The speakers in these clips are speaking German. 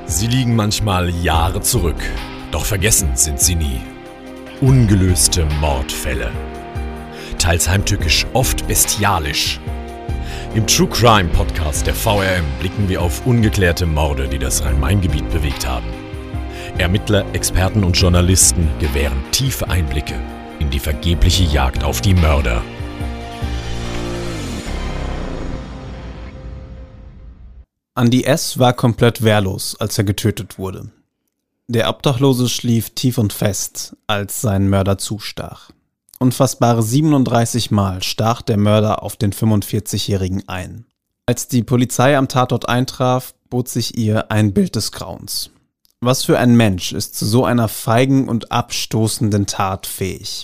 Sie liegen manchmal Jahre zurück, doch vergessen sind sie nie. Ungelöste Mordfälle. Teils heimtückisch, oft bestialisch. Im True Crime Podcast der VRM blicken wir auf ungeklärte Morde, die das Rhein-Main-Gebiet bewegt haben. Ermittler, Experten und Journalisten gewähren tiefe Einblicke in die vergebliche Jagd auf die Mörder. Andy S. war komplett wehrlos, als er getötet wurde. Der Obdachlose schlief tief und fest, als sein Mörder zustach. Unfassbare 37 Mal stach der Mörder auf den 45-Jährigen ein. Als die Polizei am Tatort eintraf, bot sich ihr ein Bild des Grauens. Was für ein Mensch ist zu so einer feigen und abstoßenden Tat fähig?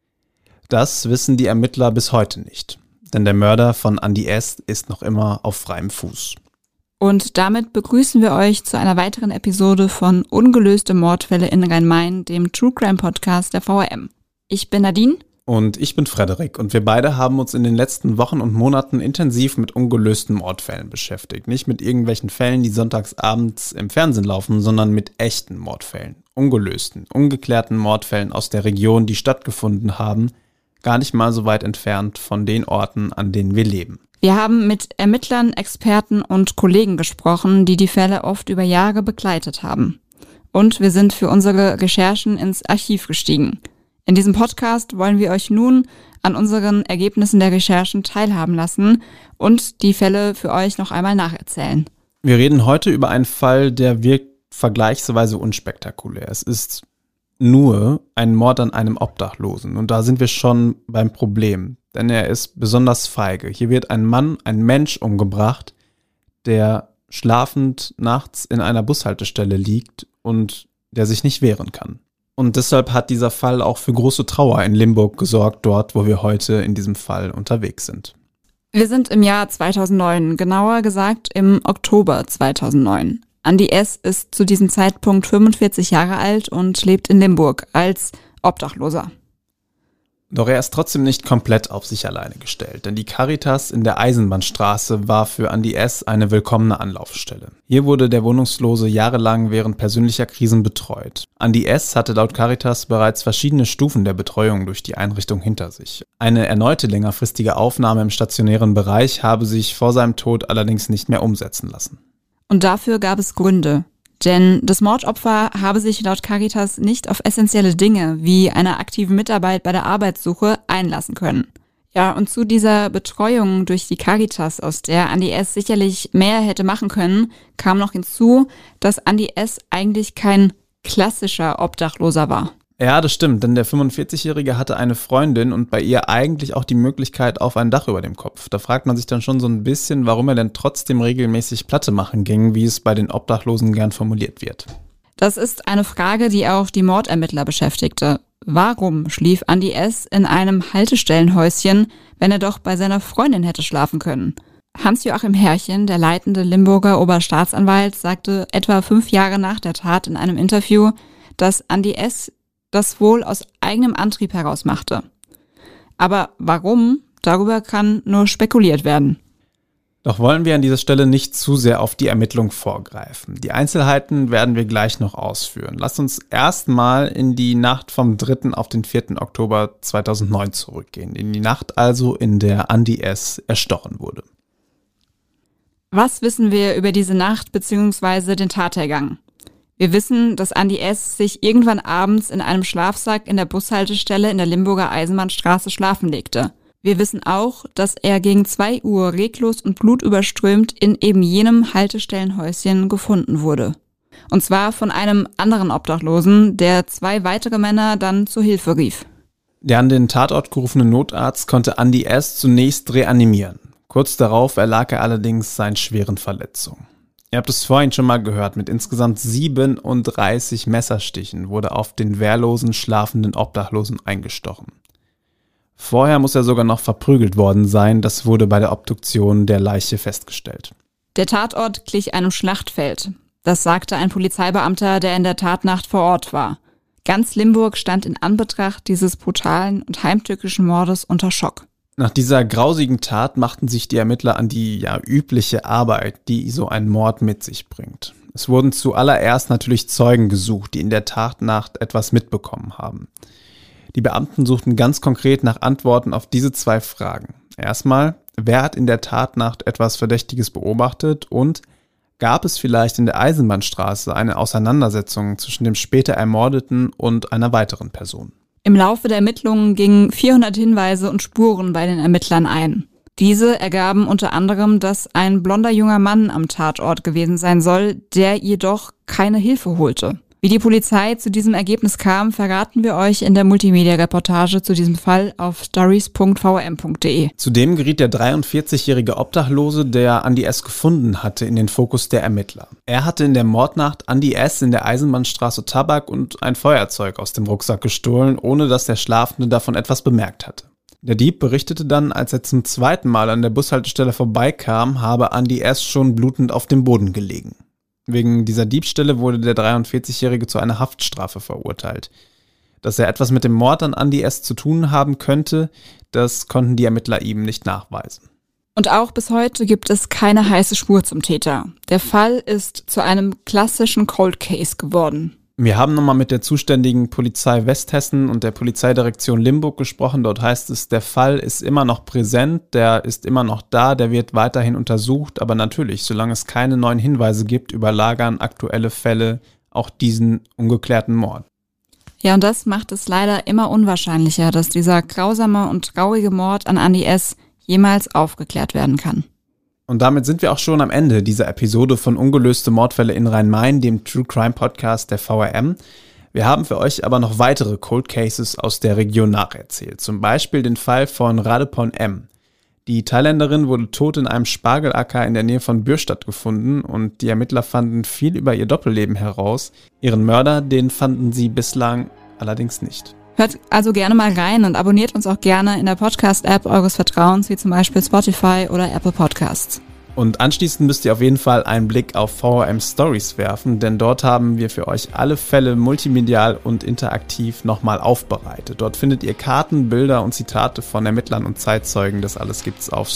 Das wissen die Ermittler bis heute nicht, denn der Mörder von Andy S. ist noch immer auf freiem Fuß. Und damit begrüßen wir euch zu einer weiteren Episode von Ungelöste Mordfälle in Rhein-Main, dem True Crime Podcast der VRM. Ich bin Nadine. Und ich bin Frederik und wir beide haben uns in den letzten Wochen und Monaten intensiv mit ungelösten Mordfällen beschäftigt. Nicht mit irgendwelchen Fällen, die sonntagsabends im Fernsehen laufen, sondern mit echten Mordfällen. Ungelösten, ungeklärten Mordfällen aus der Region, die stattgefunden haben, gar nicht mal so weit entfernt von den Orten, an denen wir leben. Wir haben mit Ermittlern, Experten und Kollegen gesprochen, die die Fälle oft über Jahre begleitet haben. Und wir sind für unsere Recherchen ins Archiv gestiegen. In diesem Podcast wollen wir euch nun an unseren Ergebnissen der Recherchen teilhaben lassen und die Fälle für euch noch einmal nacherzählen. Wir reden heute über einen Fall, der wirkt vergleichsweise unspektakulär. Es ist nur ein Mord an einem Obdachlosen. Und da sind wir schon beim Problem, denn er ist besonders feige. Hier wird ein Mensch umgebracht, der schlafend nachts in einer Bushaltestelle liegt und der sich nicht wehren kann. Und deshalb hat dieser Fall auch für große Trauer in Limburg gesorgt, dort, wo wir heute in diesem Fall unterwegs sind. Wir sind im Jahr 2009, genauer gesagt im Oktober 2009. Andy S. ist zu diesem Zeitpunkt 45 Jahre alt und lebt in Limburg als Obdachloser. Doch er ist trotzdem nicht komplett auf sich alleine gestellt, denn die Caritas in der Eisenbahnstraße war für Andy S. eine willkommene Anlaufstelle. Hier wurde der Wohnungslose jahrelang während persönlicher Krisen betreut. Andy S. hatte laut Caritas bereits verschiedene Stufen der Betreuung durch die Einrichtung hinter sich. Eine erneute längerfristige Aufnahme im stationären Bereich habe sich vor seinem Tod allerdings nicht mehr umsetzen lassen. Und dafür gab es Gründe. Denn das Mordopfer habe sich laut Caritas nicht auf essentielle Dinge wie eine aktive Mitarbeit bei der Arbeitssuche einlassen können. Ja, und zu dieser Betreuung durch die Caritas, aus der Andy S. sicherlich mehr hätte machen können, kam noch hinzu, dass Andy S. eigentlich kein klassischer Obdachloser war. Ja, das stimmt, denn der 45-Jährige hatte eine Freundin und bei ihr eigentlich auch die Möglichkeit auf ein Dach über dem Kopf. Da fragt man sich dann schon so ein bisschen, warum er denn trotzdem regelmäßig Platte machen ging, wie es bei den Obdachlosen gern formuliert wird. Das ist eine Frage, die auch die Mordermittler beschäftigte. Warum schlief Andy S. in einem Haltestellenhäuschen, wenn er doch bei seiner Freundin hätte schlafen können? Hans-Joachim Herrchen, der leitende Limburger Oberstaatsanwalt, sagte etwa 5 Jahre nach der Tat in einem Interview, dass Andy S. das wohl aus eigenem Antrieb heraus machte. Aber warum? Darüber kann nur spekuliert werden. Doch wollen wir an dieser Stelle nicht zu sehr auf die Ermittlung vorgreifen. Die Einzelheiten werden wir gleich noch ausführen. Lasst uns erstmal in die Nacht vom 3. auf den 4. Oktober 2009 zurückgehen. In die Nacht also, in der Andy S. erstochen wurde. Was wissen wir über diese Nacht bzw. den Tathergang? Wir wissen, dass Andy S. sich irgendwann abends in einem Schlafsack in der Bushaltestelle in der Limburger Eisenbahnstraße schlafen legte. Wir wissen auch, dass er gegen 2 Uhr reglos und blutüberströmt in eben jenem Haltestellenhäuschen gefunden wurde. Und zwar von einem anderen Obdachlosen, der 2 weitere Männer dann zur Hilfe rief. Der an den Tatort gerufene Notarzt konnte Andy S. zunächst reanimieren. Kurz darauf erlag er allerdings seinen schweren Verletzungen. Ihr habt es vorhin schon mal gehört, mit insgesamt 37 Messerstichen wurde auf den wehrlosen, schlafenden Obdachlosen eingestochen. Vorher muss er sogar noch verprügelt worden sein, das wurde bei der Obduktion der Leiche festgestellt. Der Tatort glich einem Schlachtfeld. Das sagte ein Polizeibeamter, der in der Tatnacht vor Ort war. Ganz Limburg stand in Anbetracht dieses brutalen und heimtückischen Mordes unter Schock. Nach dieser grausigen Tat machten sich die Ermittler an die übliche Arbeit, die so ein Mord mit sich bringt. Es wurden zuallererst natürlich Zeugen gesucht, die in der Tatnacht etwas mitbekommen haben. Die Beamten suchten ganz konkret nach Antworten auf diese 2 Fragen. Erstmal, wer hat in der Tatnacht etwas Verdächtiges beobachtet und gab es vielleicht in der Eisenbahnstraße eine Auseinandersetzung zwischen dem später Ermordeten und einer weiteren Person? Im Laufe der Ermittlungen gingen 400 Hinweise und Spuren bei den Ermittlern ein. Diese ergaben unter anderem, dass ein blonder junger Mann am Tatort gewesen sein soll, der jedoch keine Hilfe holte. Wie die Polizei zu diesem Ergebnis kam, verraten wir euch in der Multimedia-Reportage zu diesem Fall auf stories.vrm.de. Zudem geriet der 43-jährige Obdachlose, der Andy S. gefunden hatte, in den Fokus der Ermittler. Er hatte in der Mordnacht Andy S. in der Eisenbahnstraße Tabak und ein Feuerzeug aus dem Rucksack gestohlen, ohne dass der Schlafende davon etwas bemerkt hatte. Der Dieb berichtete dann, als er zum 2. Mal an der Bushaltestelle vorbeikam, habe Andy S. schon blutend auf dem Boden gelegen. Wegen dieser Diebstähle wurde der 43-Jährige zu einer Haftstrafe verurteilt. Dass er etwas mit dem Mord an Andy S. zu tun haben könnte, das konnten die Ermittler ihm nicht nachweisen. Und auch bis heute gibt es keine heiße Spur zum Täter. Der Fall ist zu einem klassischen Cold Case geworden. Wir haben nochmal mit der zuständigen Polizei Westhessen und der Polizeidirektion Limburg gesprochen. Dort heißt es, der Fall ist immer noch präsent, der ist immer noch da, der wird weiterhin untersucht. Aber natürlich, solange es keine neuen Hinweise gibt, überlagern aktuelle Fälle auch diesen ungeklärten Mord. Ja, und das macht es leider immer unwahrscheinlicher, dass dieser grausame und traurige Mord an Andy S. jemals aufgeklärt werden kann. Und damit sind wir auch schon am Ende dieser Episode von Ungelöste Mordfälle in Rhein-Main, dem True Crime Podcast der VRM. Wir haben für euch aber noch weitere Cold Cases aus der Region nacherzählt. Zum Beispiel den Fall von Radepon M. Die Thailänderin wurde tot in einem Spargelacker in der Nähe von Bürstadt gefunden und die Ermittler fanden viel über ihr Doppelleben heraus. Ihren Mörder, den fanden sie bislang allerdings nicht. Hört also gerne mal rein und abonniert uns auch gerne in der Podcast-App eures Vertrauens, wie zum Beispiel Spotify oder Apple Podcasts. Und anschließend müsst ihr auf jeden Fall einen Blick auf VRM Stories werfen, denn dort haben wir für euch alle Fälle multimedial und interaktiv nochmal aufbereitet. Dort findet ihr Karten, Bilder und Zitate von Ermittlern und Zeitzeugen. Das alles gibt's auf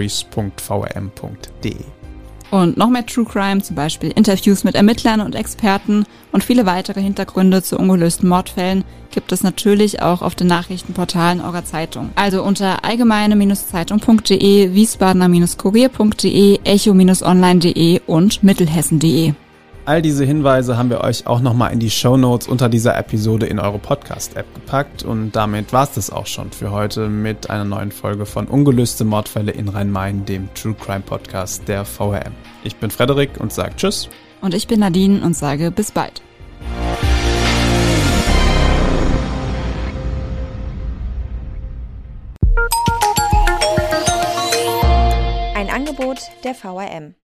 stories.vrm.de. Und noch mehr True Crime, zum Beispiel Interviews mit Ermittlern und Experten und viele weitere Hintergründe zu ungelösten Mordfällen gibt es natürlich auch auf den Nachrichtenportalen eurer Zeitung. Also unter allgemeine-zeitung.de, wiesbadener-kurier.de, echo-online.de und mittelhessen.de. All diese Hinweise haben wir euch auch nochmal in die Shownotes unter dieser Episode in eure Podcast-App gepackt. Und damit war's das auch schon für heute mit einer neuen Folge von Ungelöste Mordfälle in Rhein-Main, dem True Crime Podcast der VRM. Ich bin Frederik und sage Tschüss. Und ich bin Nadine und sage bis bald. Ein Angebot der VRM.